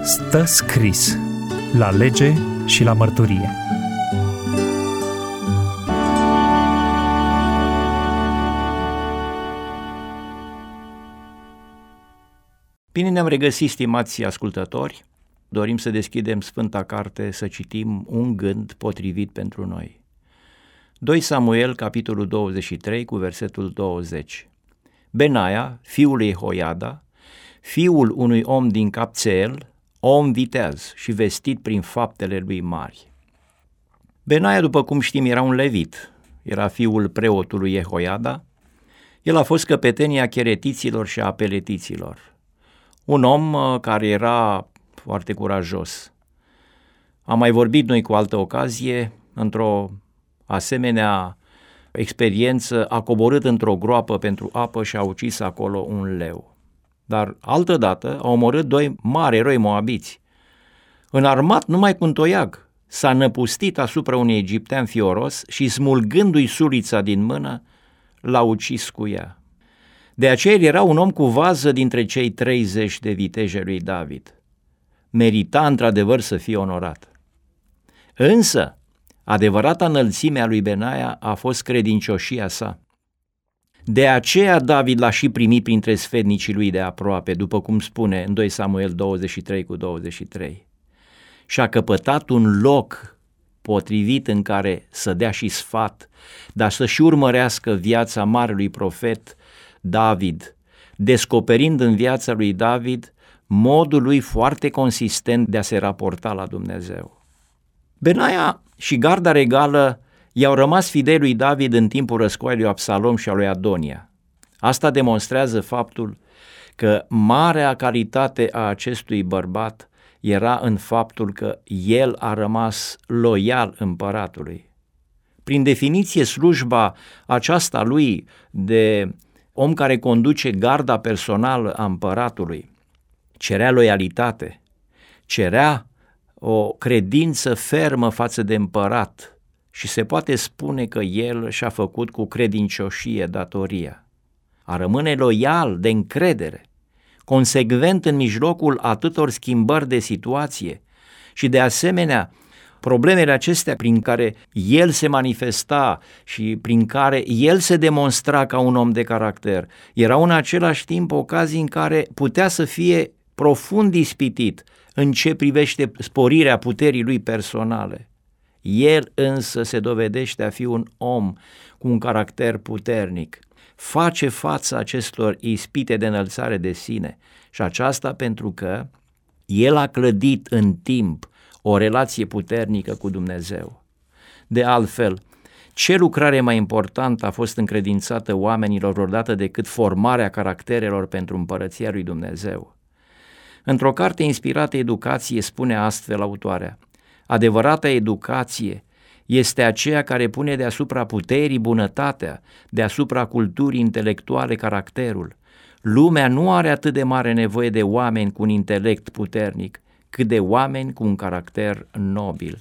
Stă scris la lege și la mărturie. Bine ne-am regăsit, stimați ascultători. Dorim să deschidem Sfânta Carte, să citim un gând potrivit pentru noi. 2 Samuel, capitolul 23, cu versetul 20. Benaia, fiul lui Jehoiada, fiul unui om din Capțeel, om viteaz și vestit prin faptele lui mari. Benaia, după cum știm, era un levit, era fiul preotului Jehoiada. El a fost căpetenia cheretiților și a peletiților. Un om care era foarte curajos. Am mai vorbit noi cu altă ocazie, într-o asemenea experiență, a coborât într-o groapă pentru apă și a ucis acolo un leu. Dar altădată a omorât 2 mari eroi moabiți. Înarmat numai cu un toiag, s-a năpustit asupra unui egiptean fioros și, smulgându-i sulița din mână, l-a ucis cu ea. De aceea el era un om cu vază dintre cei 30 de viteji lui David. Merita într-adevăr să fie onorat. Însă, adevărata înălțime a lui Benaia a fost credincioșia sa. De aceea David l-a și primit printre sfetnicii lui de aproape, după cum spune în 2 Samuel 23 cu 23. Și a căpătat un loc potrivit în care să dea și sfat, dar să și urmărească viața marelui profet David, descoperind în viața lui David modul lui foarte consistent de a se raporta la Dumnezeu. Benaia și garda regală i-au rămas fideli lui David în timpul răscoaiei lui Absalom și a lui Adonia. Asta demonstrează faptul că marea calitate a acestui bărbat era în faptul că el a rămas loial împăratului. Prin definiție, slujba aceasta lui de om care conduce garda personală a împăratului cerea loialitate, cerea o credință fermă față de împărat și se poate spune că el și-a făcut cu credincioșie datoria. A rămâne loial, de încredere, consecvent în mijlocul atâtor schimbări de situație și de asemenea problemele acestea prin care el se manifesta și prin care el se demonstra ca un om de caracter, erau în același timp ocazii în care putea să fie profund ispitit în ce privește sporirea puterii lui personale. El însă se dovedește a fi un om cu un caracter puternic, face față acestor ispite de înălțare de sine și aceasta pentru că el a clădit în timp o relație puternică cu Dumnezeu. De altfel, ce lucrare mai importantă a fost încredințată oamenilor vreodată decât formarea caracterelor pentru împărăția lui Dumnezeu? Într-o carte inspirată Educație spune astfel autoarea: adevărata educație este aceea care pune deasupra puterii bunătatea, deasupra culturii intelectuale caracterul. Lumea nu are atât de mare nevoie de oameni cu un intelect puternic, cât de oameni cu un caracter nobil.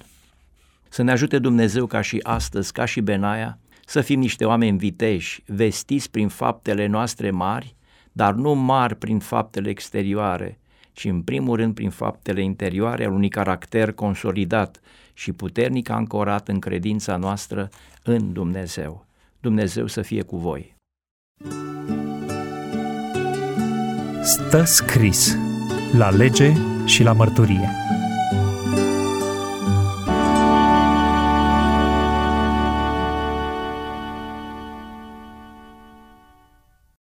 Să ne ajute Dumnezeu ca și astăzi, ca și Benaia, să fim niște oameni viteji, vestiți prin faptele noastre mari, dar nu mari prin faptele exterioare, ci în primul rând prin faptele interioare al unui caracter consolidat și puternic ancorat în credința noastră în Dumnezeu. Dumnezeu să fie cu voi. Stă scris la lege și la mărturie.